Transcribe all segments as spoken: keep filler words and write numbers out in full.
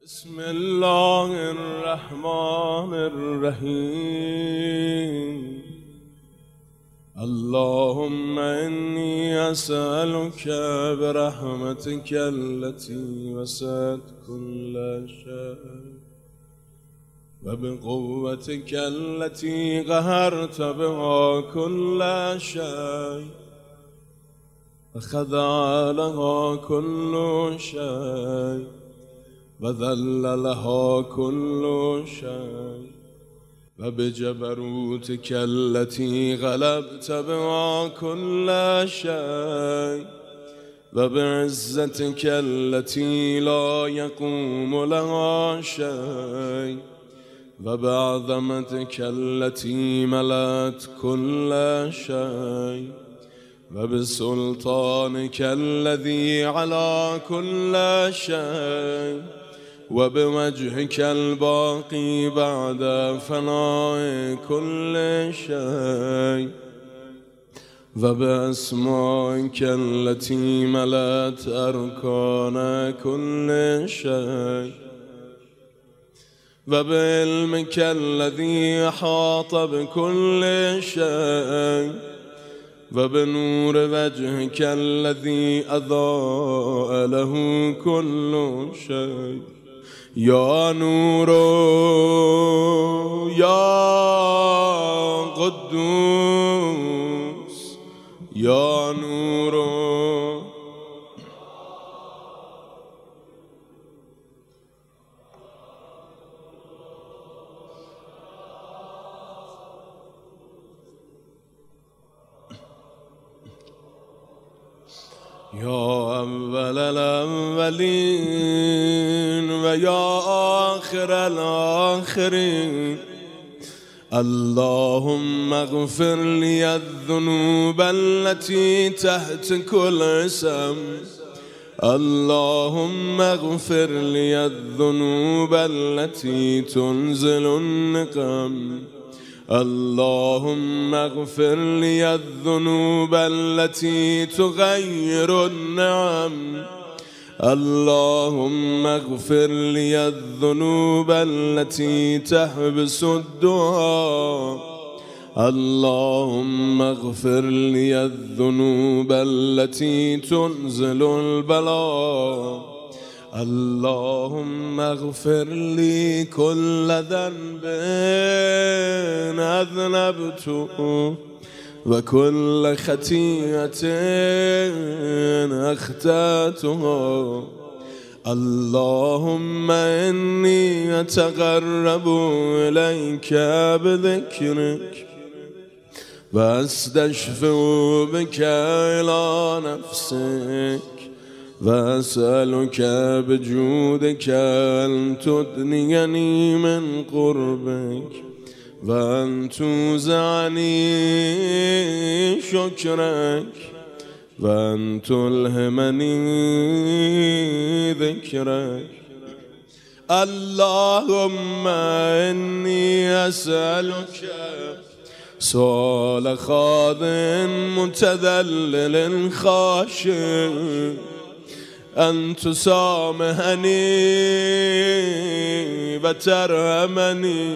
بسم الله الرحمن الرحيم. اللهم إني أسألك برحمتك التي وسعت كل شيء وبقوتك التي قهرت بها كل شيء وخضع لها كل شيء وذل لها كل شيء وبجبروتك التي غلبت بها كل شيء وبعزتك التي لا يقوم لها شيء وبعظمتك التي ملأت كل شيء وبسلطانك الذي على كل شيء وبوجهك الباقي بعد فناء كل شيء وبأسمائك التي ملأت أركان كل شيء وبعلمك الذي أحاط بكل شيء وبنور وجهك الذي أضاء له كل شيء. يا نور يا قدوس يا نور يا أول الأولين ويا آخر الآخرين. اللهم اغفر لي الذنوب التي تحت كل اسم. اللهم اغفر لي الذنوب التي تنزل النقم. اللهم اغفر لي الذنوب التي تغير النعم. اللهم اغفر لي الذنوب التي تحبس الدعاء. اللهم اغفر لي الذنوب التي تنزل البلاء. اللهم اغفر لي كل ذنب أذنبته وكل خطيئة أخطأتها. اللهم إني أتقرب إليك بذكرك وأستشفع بك إلى نفسك وأسألك بجودك أن تدنيني من قربك وأن توزعني شكرك وأن تلهمني ذكرك. اللهم إني أسألك سؤال خاضع متذلل خاشع أن تسامحني وترحمني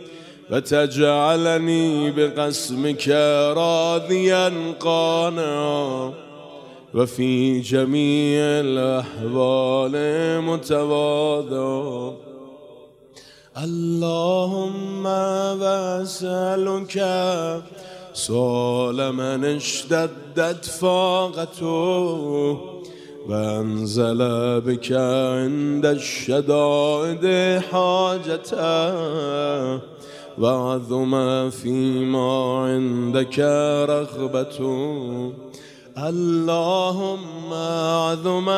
وتجعلني بقسمك راضيا قانعا وفي جميع الأحوال متواضعا. اللهم وأسألك سؤال من اشتدت فاقته وأنزل بك عند الشدائد حاجته وعظم فيما عندك رغبته. اللهم عظم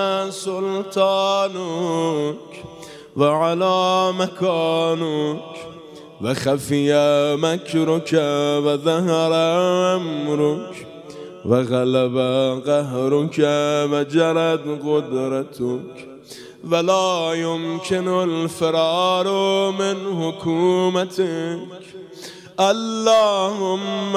سلطانك وعلى مكانك وخفي مكرك وظهر أمرك وغلب قهرك وجرت قدرتك ولا يمكن الفرار من حكومتك. اللهم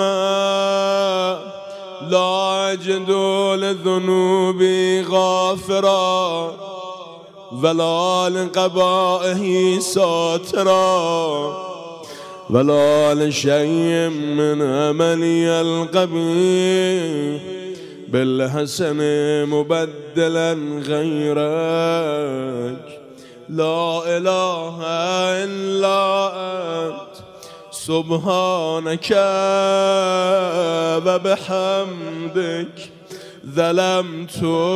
لا أجد لذنوبي غافرا ولا لقبائه ساترا ولا لشيء من عملي القبيح بالحسن مبدلا غيرك لا إله إلا أنت سبحانك وبحمدك ظلمت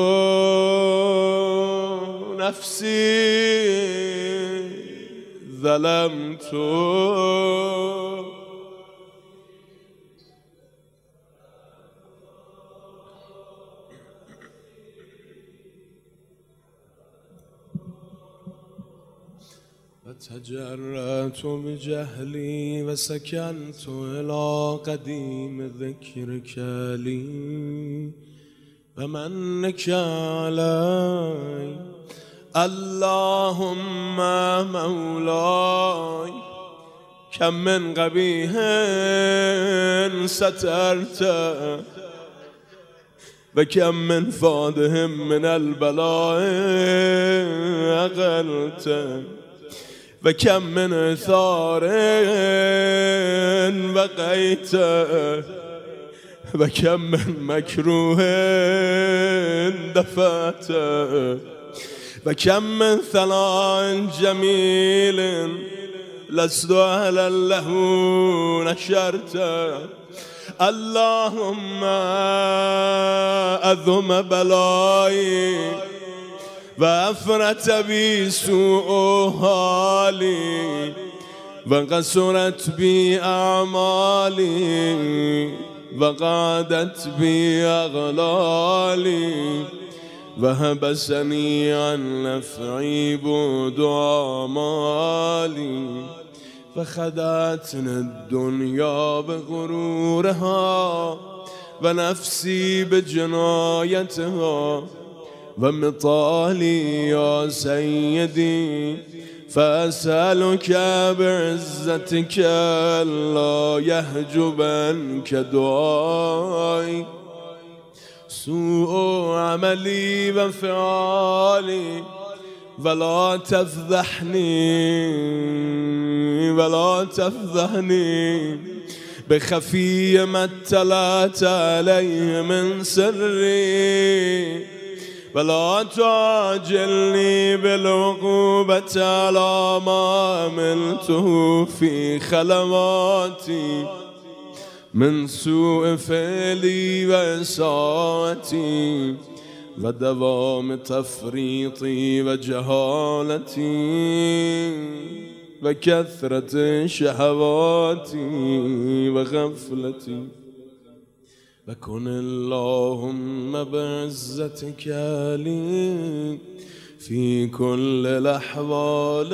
نفسي ظلمت فتجرأت بجهلي وسكنت إلى قديم ذكرك لي ومنك علي اللهم مولاي كم من قبيح سترته وكم من فاده من البلاء أقلته وكم من إثار بقيته وكم من مكروه دفعته وكم من ثناء جميل لست أهلا له نشرته اللهم أذم بلائي وأفرت بي سوء حالي وقصرت بي أعمالي وقعدت بي أغلالي وهبسني عن نفعي بود أعمالي فخدعتني الدنيا بغرورها ونفسي بجنايتها ومطالي يا سيدي فأسألك بعزتك ألا يحجبنك دعائي سوء عملي وفعالي ولا تفضحني ولا تفضحني بخفي ما اطلعت عليه من سري ولا تعجلني بالعقوبة على ما عملته في خلواتي من سوء فعلي وإساءتي ودوام تفريطي وجهالتي وكثرة شهواتي وغفلتي وكن اللهم بعزتك لي في كل الأحوال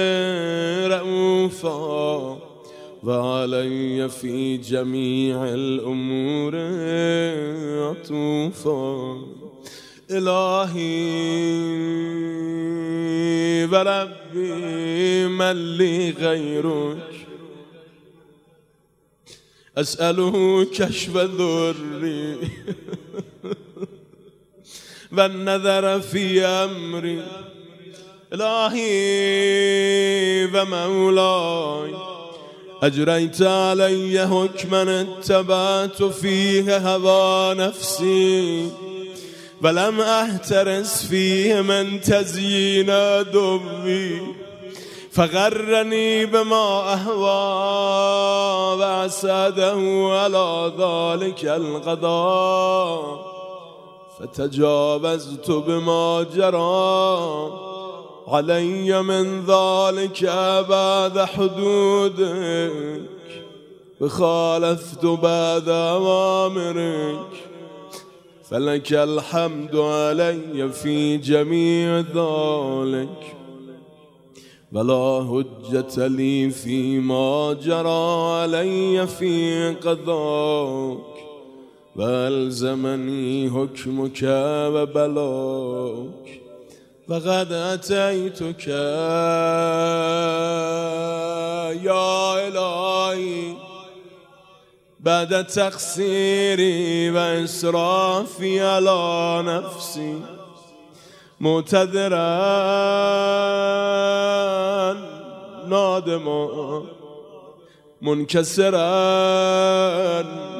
رؤوفا وعلي في جميع الأمور عطوفا إلهي وربي من لي غيرك أسأله كشف ذري والنظر في أمري إلهي ومولاي أجريت علي حكما اتبعت فيه هوى نفسي ولم أحترس فيه من تزيين دمي فغرني بما أهوى وأساده على ذلك القضاء فتجاوزت بما جرى علي من ذلك بعد حدودك وخالفت بعد أوامرك فلك الحمد علي في جميع ذلك ولا حجة لي فيما جرى علي في قضاك وألزمني حكمك وبلاك وقد أتيتك يا إلهي بعد تقصيري وإسرافي على نفسي معتذرا نادما منکسرا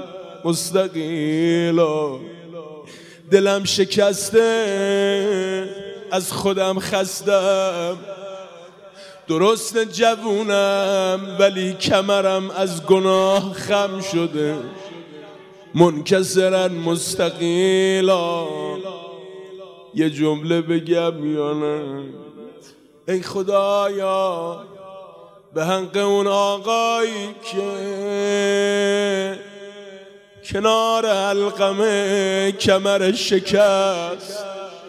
مستقیلا. دلم شکسته از خودم خستم، درست جوونم ولی کمرم از گناه خم شده. منکسرا مستقیلا. یه جمله بگم یا نه؟ ای خدایا به حق اون آقایی که کنار حلقمه کمر شکست،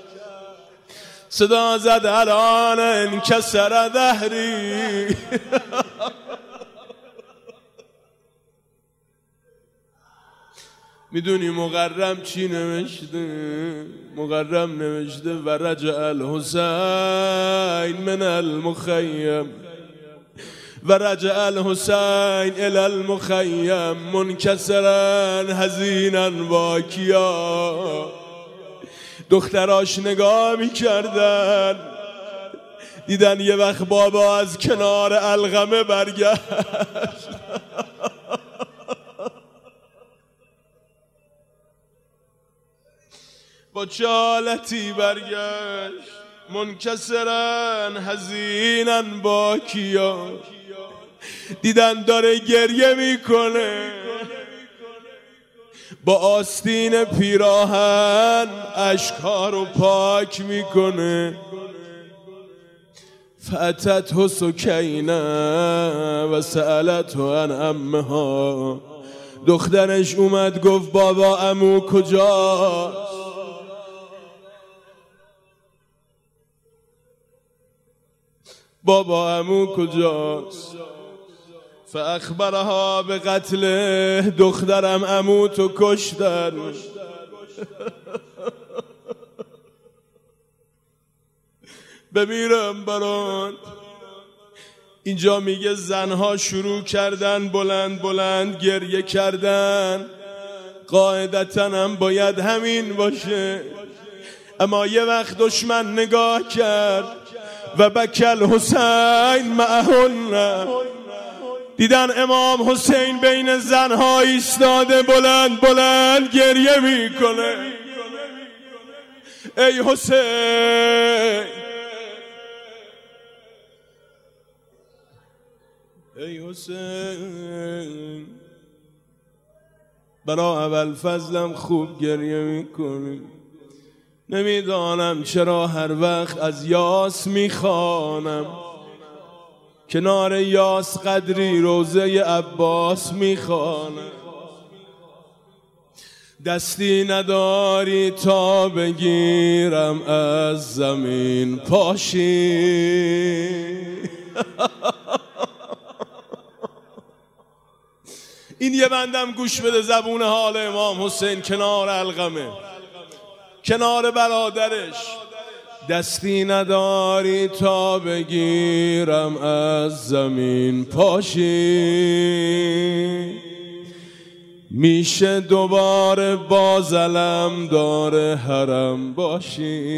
صدا زد الان انکسر ظهری. میدونی مقرم چی نوشته؟ مقرم نوشته و رجع الحسین من المخیم و رجع الحسین الى المخیم منکسرا حزینا باکیا. دختراش نگاه میکردن، دیدن یه وقت بابا از کنار القمه برگشت. با چه حالتی برگشت؟ منکسرا حزینا باکیا. دیدن داره گریه میکنه، با آستین پیراهن اشکها رو پاک میکنه. فاتته سکینه و سألته عن عمها. دخترش اومد گفت بابا عمو کجاست؟ بابا عمو کجاست؟ فاخبرها به قتله. دخترم عمو تو کشتن. بمیرم برات. اینجا میگه زنها شروع کردن بلند بلند گریه کردن. قاعدتاً هم باید همین باشه، اما یه وقت دشمن نگاه کرد و بکل حسین معهن. دیدن امام حسین بین زنها ایستاده بلند بلند گریه میکنه. ای حسین، ای حسین، برا اول فضلم خوب گریه میکنی. نمیدانم چرا هر وقت از یاس میخوانم، کنار یاس قدری روزه عباس میخوانم. دستی نداری تا بگیرم از زمین پاشی. این یه بندم گوش بده زبون حال امام حسین کنار القمه، کنار برادرش. دستی نداری تا بگیرم از زمین پاشی. میشه دوباره بازلم داره حرم باشی.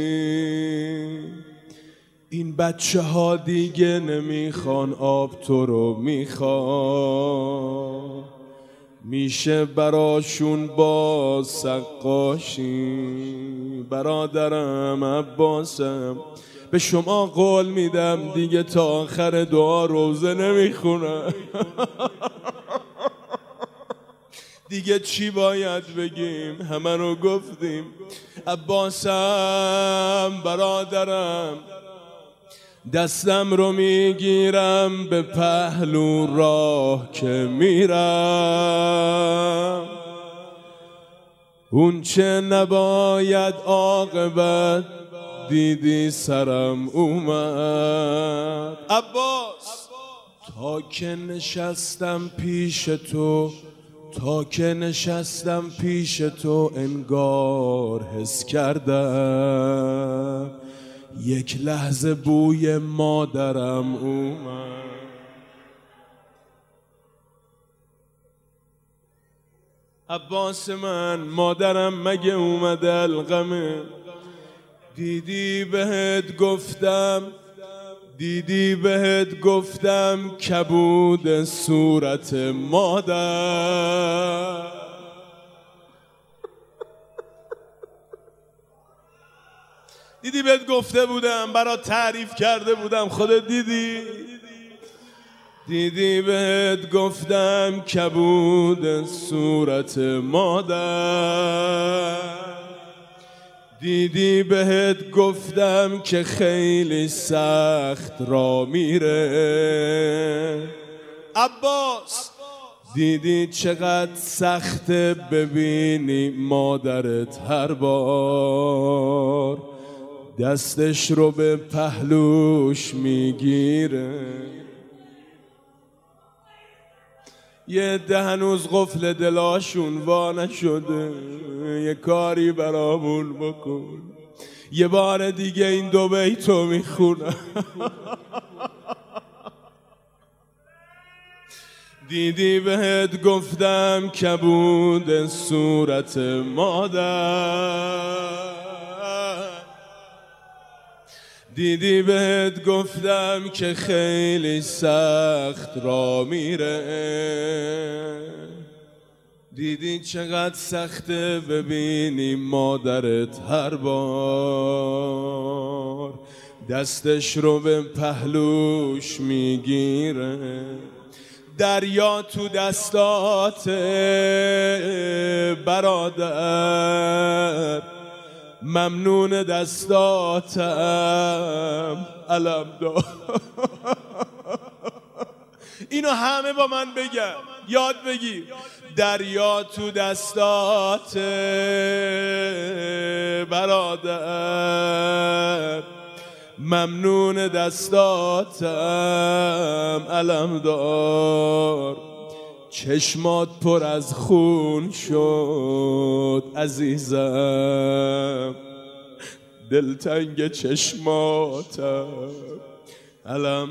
این بچه ها دیگه نمیخوان آب تو رو میخوان. میشه براشون با سقاشی. برادرم عباسم به شما قول میدم دیگه تا آخر دعا روزه نمیخونم. دیگه چی باید بگیم؟ همه رو گفتیم. عباسم برادرم دستم رو میگیرم به پهلو راه که میرم. اون چه نباید عاقبت دیدی سرم اومد. عباس تا که نشستم پیش تو، تا که نشستم پیش تو انگار حس کردم یک لحظه بوی مادرم اومد. عباس من، مادرم مگه اومده القمه؟ دیدی بهت گفتم دیدی بهت گفتم کبود صورت مادر. دیدی بهت گفته بودم، برات تعریف کرده بودم، خودت دیدی. دیدی بهت گفتم کبود صورت مادر. دیدی بهت گفتم که خیلی سخت را میره عباس. دیدی چقدر سخت ببینی مادرت هر بار دستش رو به پهلوش میگیره. یه ده هنوز قفل دلاشون وا نشده، یه کاری برامون بکن. یه بار دیگه این دو بیتو میخونم. دیدی بهت گفتم کبود صورت مادر. دیدی بهت گفتم که خیلی سخت را میره. دیدی چقدر سخته ببینی مادرت هر بار دستش رو به پهلوش میگیره. دریا تو دستاته برادر، ممنون دستاتم علم دار. اینو همه با من بگن، یاد بگیر. دریا تو دستات برادر، ممنون دستاتم علم دار. چشمات پر از خون شد عزیزم، دلتنگ چشماتم علم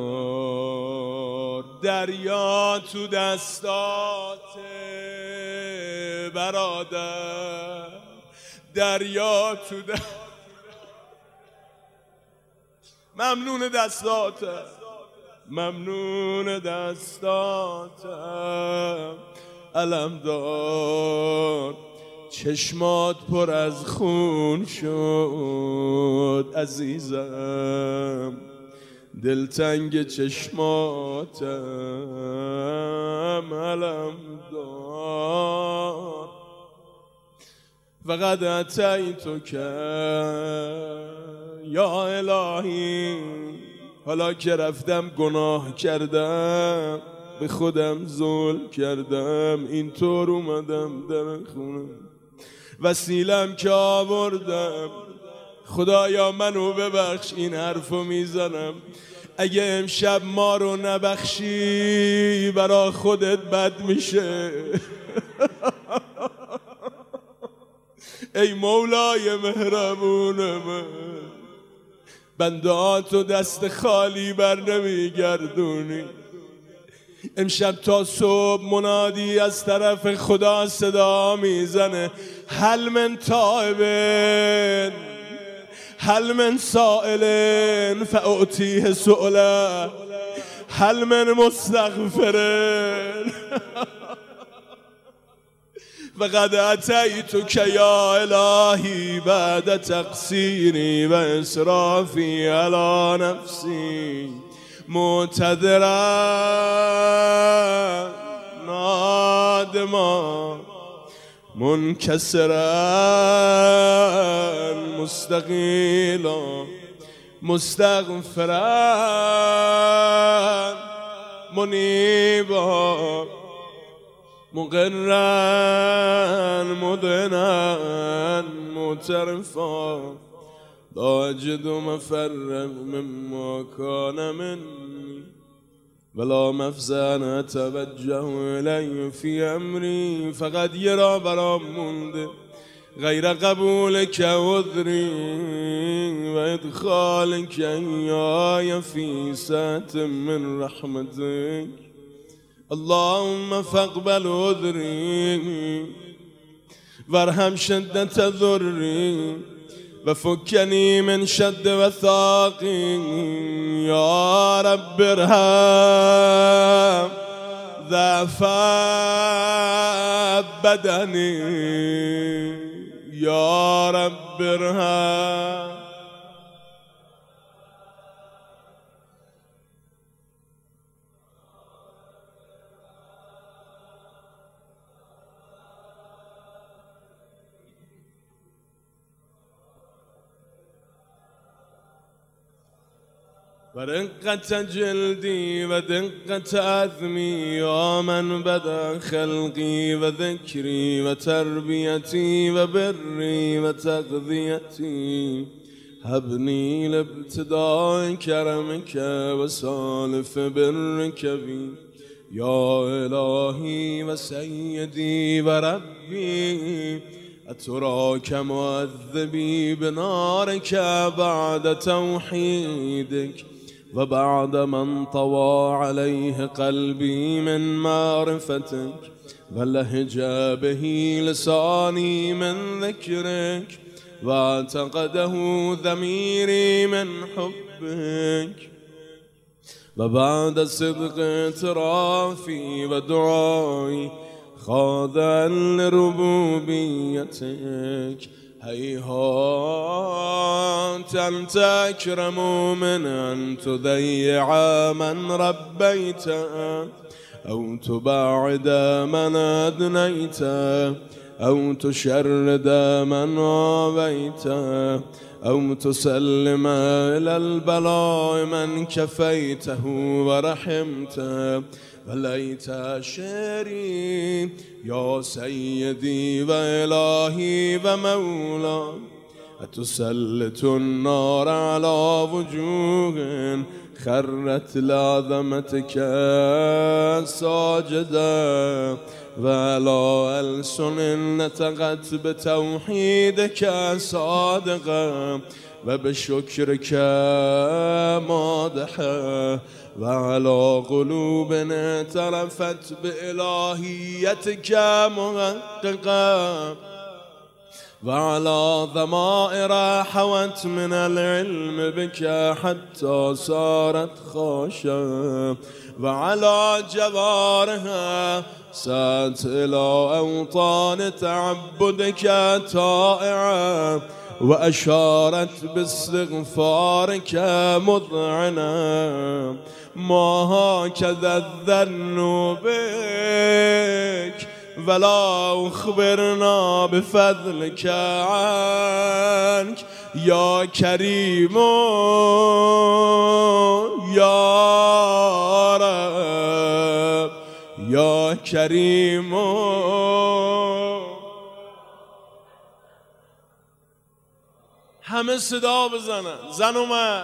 دار. دریا تو دستات برادر، دریا تو دستات، ممنون دستاتم، ممنون دستاتم علم دار. چشمات پر از خون شد عزیزم، دلتنگ چشماتم علم دار. فقط اتیتو کرد یا الهی، حالا که رفتم گناه کردم، به خودم ظلم کردم، اینطور اومدم در خونم، وسیلم که آوردم. خدایا منو ببخش، این حرفو میزنم. اگه امشب ما رو نبخشی برا خودت بد میشه. ای مولای مهربون من، بندهاتو دست خالی بر نمیگردونی. امشب تا صبح منادی از طرف خدا صدا میزنه، هل من تائبن هل من سائلن فاعطیه سؤله هل من مستغفرن. وقد اتیتک یا الهی بعد تقصیری و اسرافی علی نفسی معتذرا نادما منکسرا مستقیلا مستغفرا منیبا مقرا مدنا معترفا لا اجد مفرا مما كان مني ولا مفزعا اتوجه الی فی امری. فقط یه را برام مونده غیر قبول که عذری و ادخال که ایای فی ساعت من رحمتک. اللهم فاقبل عذری وارحم شدت ضری وفكني من شد وثاقي يا رب ارحم ضعف بدني يا رب ارحم. ورقة جلدي ودقة عظمي يا من بدا خلقي وذكري وتربيتي وبري وتغذيتي هبني لابتداء كرمك وسالف برك بي يا إلهي وسيدي وربي أتراك معذبي بنارك بعد توحيدك وبعد من طوى عليه قلبي من معرفتك ولهج به لساني من ذكرك واعتقده ضميري من حبك وبعد صدق اعترافي ودعائي خاضعا لربوبيتك هيهات أن تكرم من أن تضيع من ربيت أو تباعد من أدنيت أو تشرد من آويت أو تسلم إلى البلاء من كفيته ورحمته وليت شعري يا سيدي وإلهي ومولاي أتسلط النار على وجوه خرت لعظمتك ساجدا وعلى ألسن نطقت بتوحيدك صادقا وبشكرك مادحا وعلى قلوب اعترفت بإلهيتك محققا وعلى ضمائر حوت من العلم بك حتى صارت خاشعة وعلى جوارها سات إلى أوطان تعبدك طائعة وأشارت باستغفارك مذعنة ما هكذا الظن بك ولا أخبرنا بفضلك عنك يا كريم يا رب يا كريم. همه صدا بزنن. زن اومد.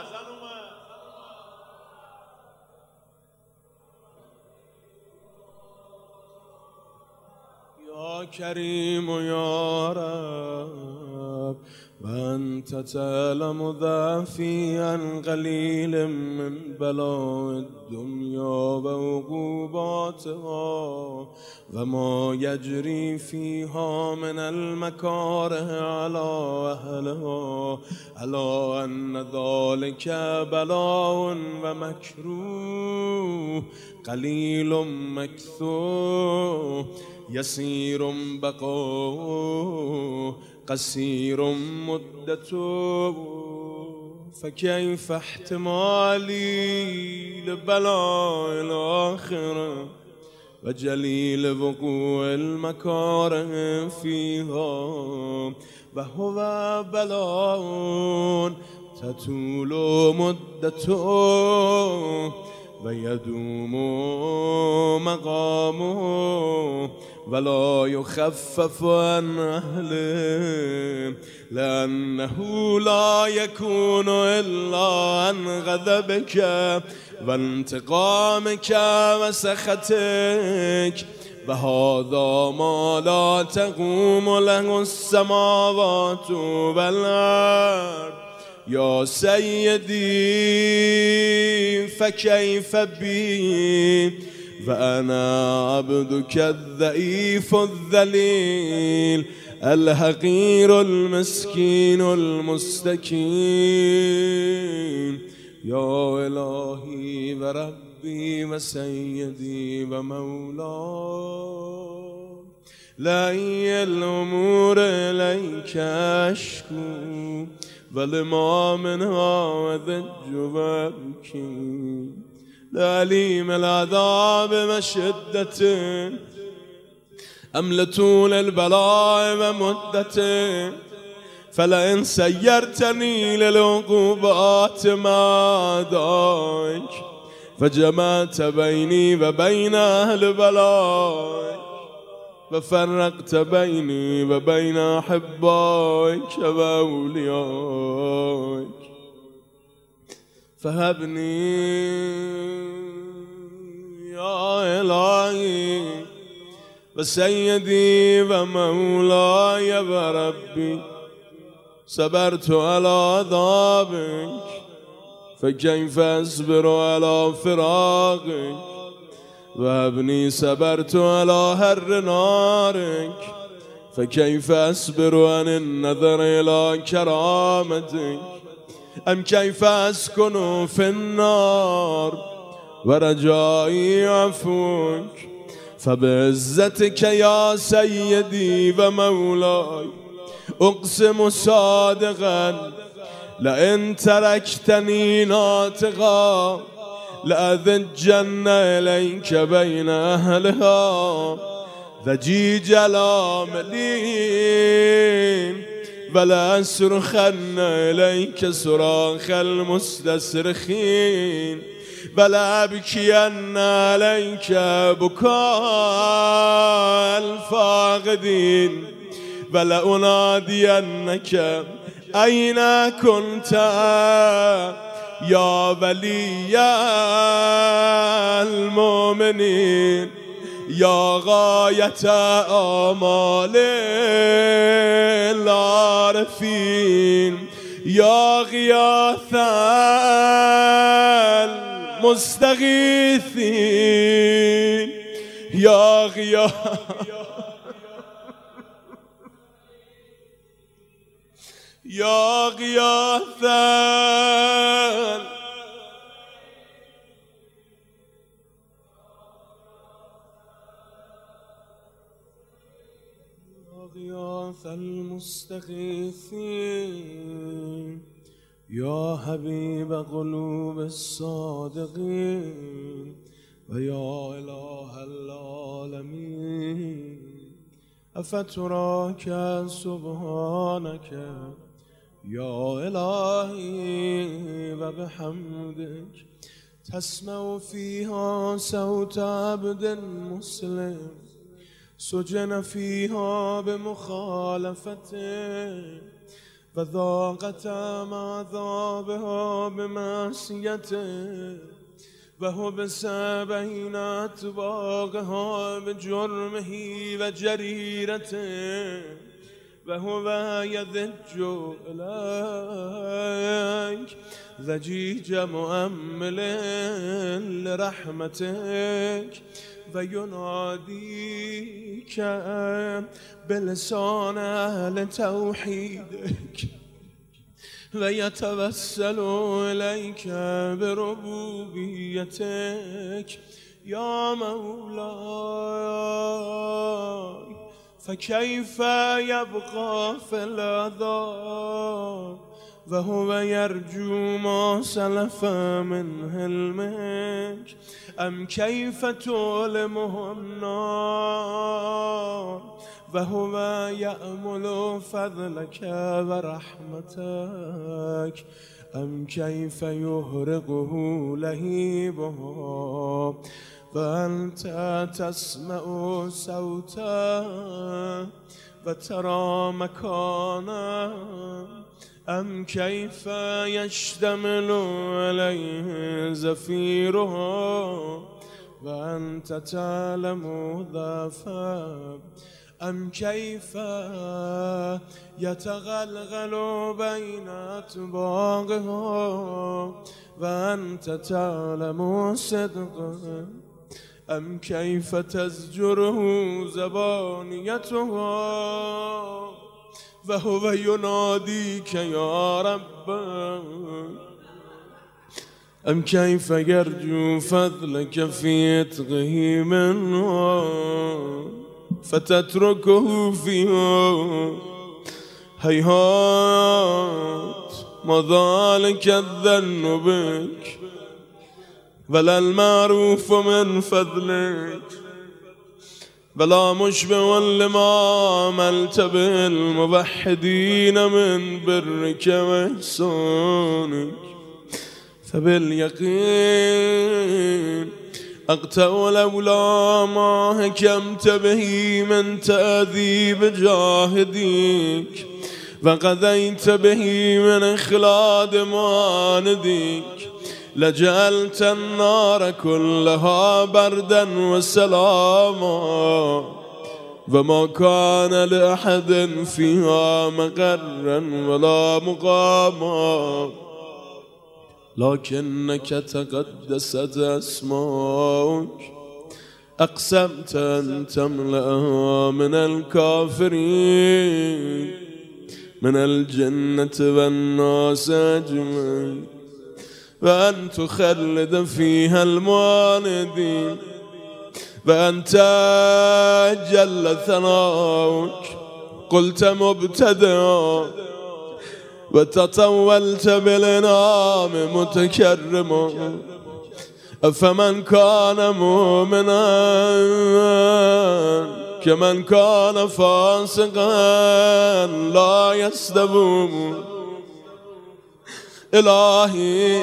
یا کریم و یا رب وانت تعلم ضعفی عن قلیل من بلاء الدنیا و عقوباتها و ما یجری فیها من المکاره علی اهلها الا ان ذلك بلاء و مکروه قلیل مکثور يسير بقاؤه قصير مدته فكيف احتمالي لبلاء الآخرة وجليل وقوع المكاره فيها وهو بلاء تطول مدته ويدوم مقامه ولا يخفف عن أهله لأنه لا يكون إلا عن غضبك وانتقامك وسخطك وهذا ما لا تقوم له السماوات والأرض يا سيدي فكيف بي وأنا عبدك الضعيف الذليل الحقير المسكين المستكين يا إلهي وربي وسيدي ومولاي لأي الأمور إليك أشكو ولما منها وذج وابكي لأليم العذاب وشدته أم لطول البلاء ومدته فلئن سيرتني للعقوبات معداك فجمعت بيني وبين أهل البلاء وفرقت بيني وبين أحبائك وأوليائك فهبني يا إلهي وسيدي ومولاي وربي صبرت على عذابك فكيف أصبر على فراقك وابني صبرت على هر نارك فكيف أصبر عن النظر إلى كرامتك أم كيف أسكن في النار ورجائي عفوك فبعزتك يا سيدي ومولاي أقسم صادقا لئن تركتني ناطقا لأذجن إليك بين أهلها ذجيج العاملين ولا أصرخن إليك صراخ المستصرخين ولا أبكين عليك بكاء الفاقدين ولا أنادينك أين كنت يا ولي المؤمنين يا غاية آمال العارفين يا غياث المستغيثين يا غياث يا غياث غياث المستغيثين يا حبيب قلوب الصادقين ويا إله العالمين أفتراك سبحانك يا إلهي وبحمدك تسمع فيها صوت عبد مسلم سجن فيها بمخالفته وذاقت مع عذابها بمعصيته وحبس بين أطباقها بجرمه وجريرته وهو يذج إليك ذجيج مؤمل لرحمتك ويناديك بلسان أهل توحيدك ويتوسل إليك بربوبيتك يا مولاي فكيف يبقى في العذاب وهو يرجو ما سلف من حلمك أم كيف تؤلمه النار وهو يأمل فضلك ورحمتك أم كيف يهرقه لهيبه وأنت تسمع صوته وترى مكانه أم كيف يشتمل عليه زفيره وأنت تعلم ذا أم كيف يتغلغل بين أطباقه وأنت تعلم صدقه ام كيف تزجره زبانيتها وهو يناديك يا رب ام كيف يرجو فضلك في عتقه منها فتتركه فيها هيهات ما ذلك الظن بك ولا المعروف من فضلك ولا مشبه لما عملت بالموحدين من برك وإحسانك فباليقين أقتل لولا ما حكمت به من تأذيب جاهديك وقضيت به من إخلاد معانديك لجعلت النار كلها بردا وسلاما وما كان لأحد فيها مقرا ولا مقاما لكنك تقدست أسماؤك أقسمت أن تملأها من الكافرين من الجنة والناس أجمعين وأن تخلد فيها المعاندين وأنت جل ثناؤك قلت مبتدئا وتطولت بالإنعام متكرما أفمن كان مؤمنا كمن كان فاسقا لا يستوون إلهي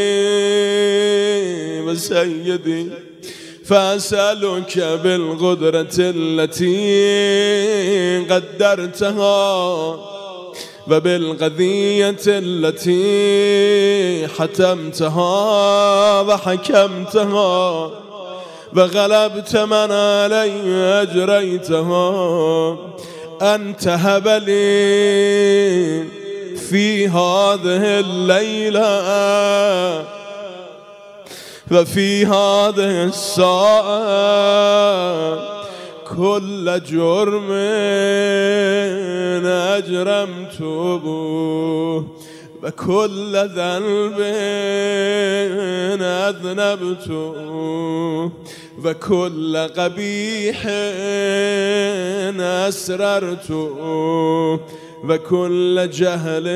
وسيدي فأسألك بالقدرة التي قدرتها وبالقضية التي حتمتها وحكمتها وغلبت من علي أجريتها أن تهب لي في هذه الليلة وفي هذه الساعة كل جرم أجرمته وكل ذنب أذنبته وكل قبيح أسررته وكل جهل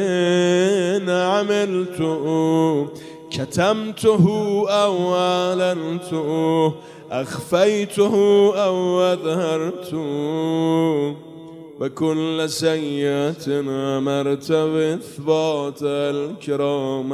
عملته كتمته أو أعلنته أخفيته أو أظهرته وكل سيئة أمرت بإثبات الكرام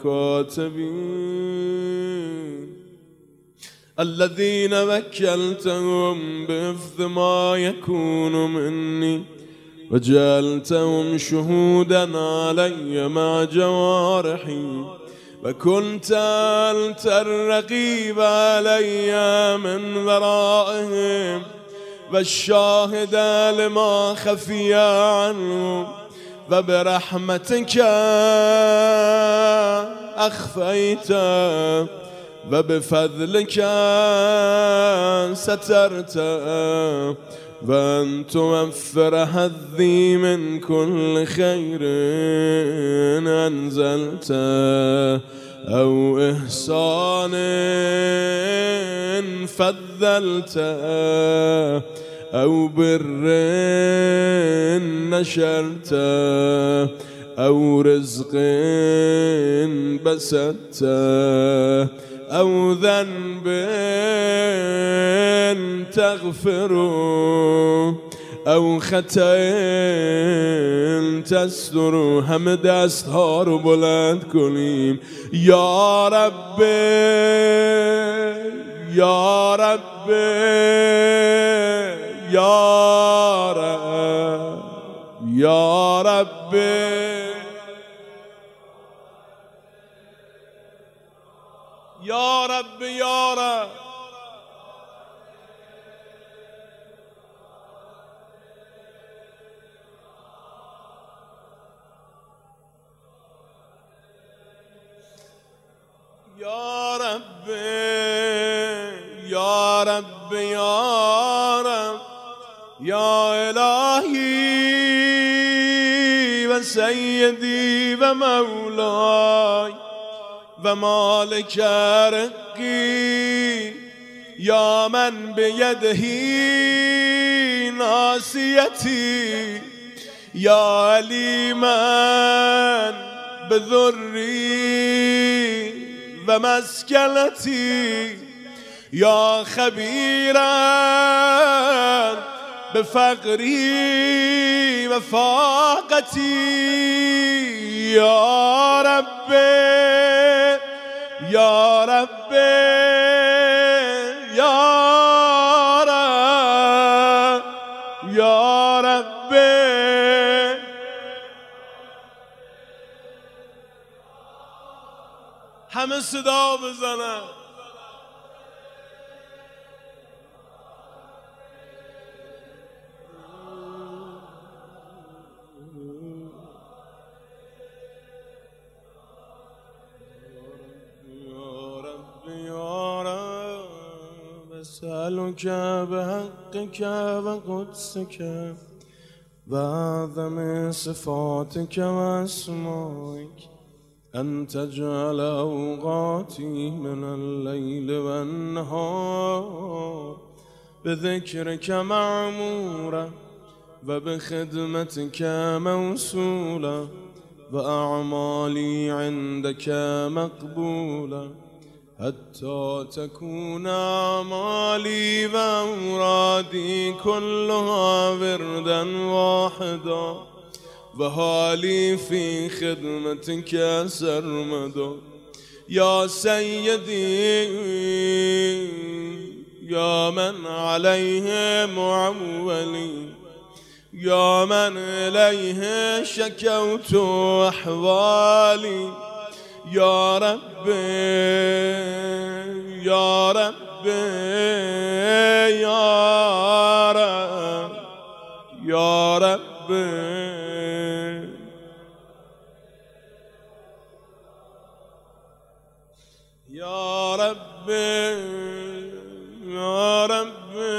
الكاتبين الذين وكلتهم بحفظ ما يكون مني وجعلتهم شهودا علي مع جوارحي وكنت أنت الرقيب علي من ورائهم والشاهد لما خفي عنهم وبرحمتك أخفيت وبفضلك سترت وأن توفر حظي من كل خير أنزلت أو إحسان فضلت أو بر نشرت أو رزق بسطت أو ذنب تغفر أو خطأ تستر همه دست ها رو بلند کنیم یا رب یا رب یا رب یا رب یا رب یا رب یا رب یا رب یا رب یا الهی و سیدی و مولای و مالک رقی یا من بیدهی ناسیتی یا علیما بذری و مسکلتی یا خبیرا بفقری و فاقتی یا رب یا رب یا رب یا رب همه صدا بزنن أسألك بحقك وقدسك وأعظم صفاتك وأسمائك أن تجعل أوقاتي من الليل والنهار بذكرك معمورة وبخدمتك موصولة وأعمالي عندك مقبولة حتى تكون أعمالي وأمرادي كلها وردا واحدا وحالي في خدمتك سرمدا يا سيدي يا من عليه معولي يا من إليه شكوت أحوالي يا رب يا رب يا رب يا رب يا رب يا رب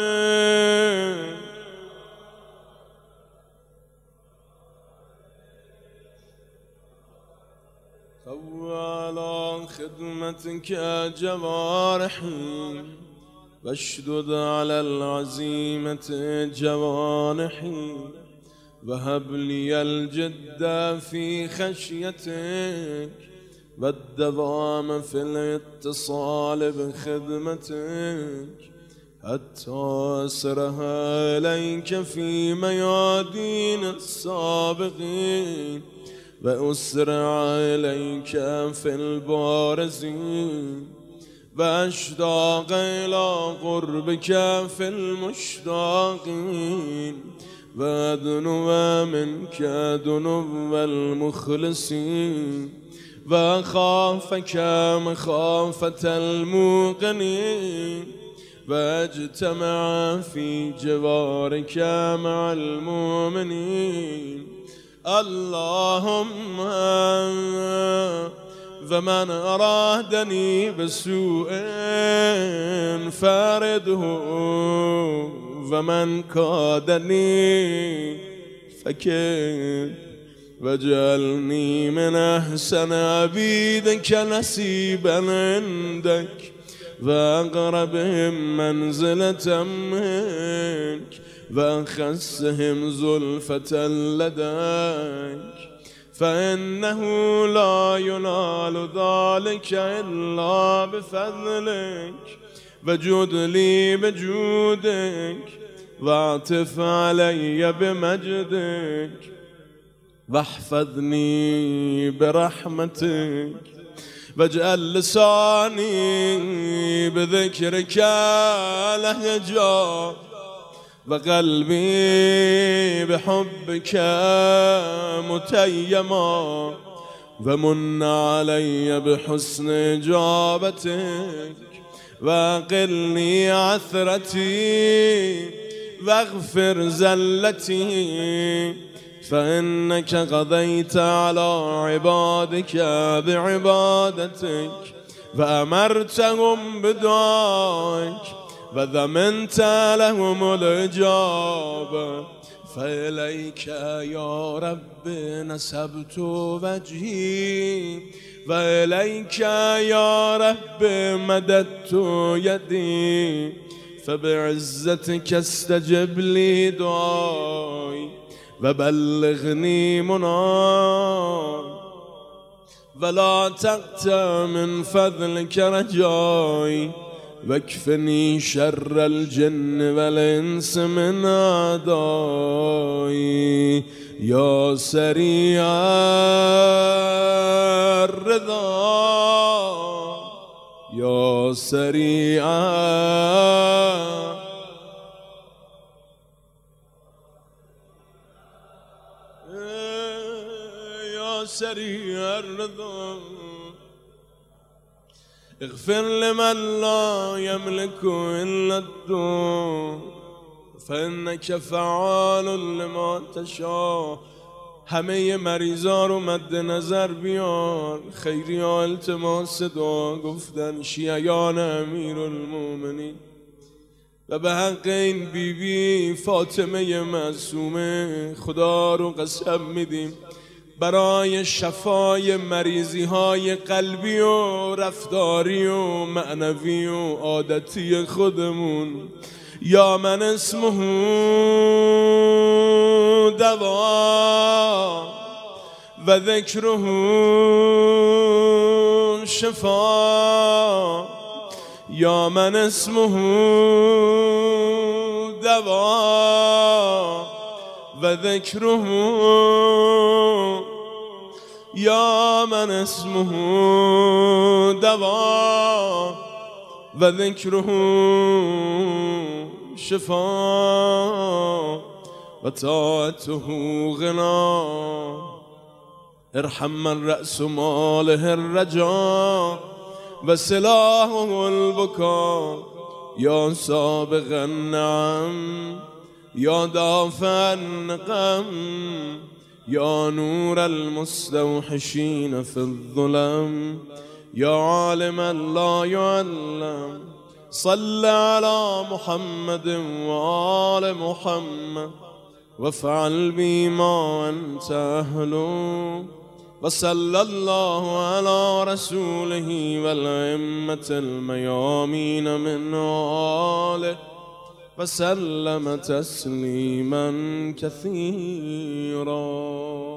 على خدمتك جوارحي واشدد على العزيمة جوانحي وهب لي الجد في خشيتك والدوام في الاتصال بخدمتك حتى أسرها إليك في ميادين السابقين وأسرع إليك في البارزين وأشتاق إلى قربك في المشتاقين وأدنو منك دنو المخلصين وأخافك مخافة الموقنين وأجتمع في جوارك مع المؤمنين اللهم ومن أرادني بسوء فارده ومن كادني فكيد واجعلني من أحسن عبيدك نصيبا عندك وأقربهم منزلة منك وأخسهم زلفة لديك فإنه لا ينال ذلك إلا بفضلك وجد لي بجودك واعطف علي بمجدك واحفظني برحمتك واجعل لساني بذكرك لهجا وقلبي بحبك متيما ومن علي بحسن إجابتك وأقلني عثرتي واغفر زلتي فإنك قضيت على عبادك بعبادتك وأمرتهم بدعائك وضمنت لهم الإجابة فإليك يا رب نسبت وجهي وإليك يا رب مددت يدي فبعزتك استجب لي دعائي وبلغني مناي ولا تقطع من فضلك رجائي واكفني شر الجن والإنس من أعدائي يا سريع الرضا يا سريع يا سريع الرضا اغفر لمن لا يملك إلا الدور فإنك فعال لما تشاء. همه مریضا رو مد نظر بیار، خیری ها التماس دعا گفتن، شیعیان امیر المومنین و به حق این بیبی بی فاطمه معصومه خدا رو قسم میدیم برای شفای مریضی های قلبی و رفتاری و معنوی و عادتی خودمون. یا من اسمه دوا و ذکره شفا. یا من اسمه دوا و ذکره یا من اسمه دوا و ذکره شفا و طاعته غنا. ارحم من رأس ماله الرجا و سلاحه البكاء. یا سابق النعم یا دافع النقم یا نور المستوحشین فی الظلم یا عالما لا يعلم. صل على محمد وآل محمد وافعل بي ما أنت أهله. وصلى الله على رسوله والأئمة الميامين من آله وسلم تسليما كثيرا.